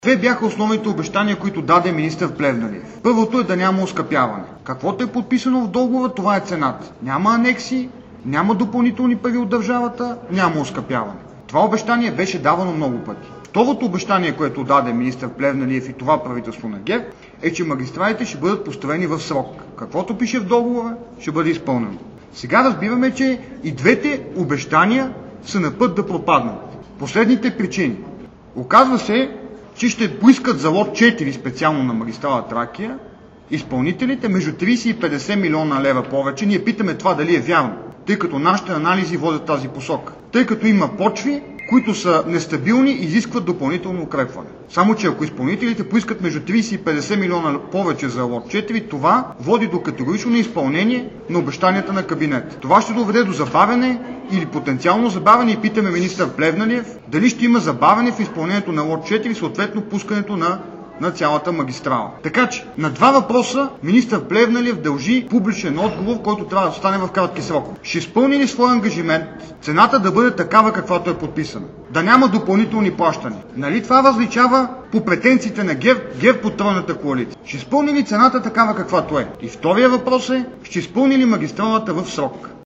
Две бяха основните обещания, които даде министър Плевнелиев. Първото е да няма оскъпяване. Каквото е подписано в договора, това е цената. Няма анекси, няма допълнителни пари от държавата, няма оскъпяване. Това обещание беше давано много пъти. Второто обещание, което даде министър Плевнелиев и това правителство на ГЕРБ, е, че магистралите ще бъдат построени в срок. Каквото пише в договора, ще бъде изпълнено. Сега разбираме, че и двете обещания са на път да пропаднат. Последните причини. Оказва се, че ще поискат за лот 4, специално на магистрала Тракия, изпълнителите между 30 и 50 милиона лева повече. Ние питаме това дали е вярно, тъй като нашите анализи водят тази посока. Тъй като има почви, които са нестабилни и изискват допълнително укрепване. Само че ако изпълнителите поискат между 30 и 50 милиона повече за лот 4, това води до категорично неизпълнение на обещанията на кабинета. Това ще доведе до забавяне или потенциално забавяне и питаме министър Плевнелиев дали ще има забавяне в изпълнението на лот 4 и съответно пускането на цялата магистрала. Така че на два въпроса министър Плевнелиев дължи публичен отговор, който трябва да стане в кратки срокове. Ще изпълни ли своя ангажимент цената да бъде такава, каквато е подписана? Да няма допълнителни плащания. Нали това различава по претенциите на ГЕРБ под тройната коалиция? Ще изпълни ли цената такава, каквато е? И втория въпрос е, ще изпълни ли магистралата в срок?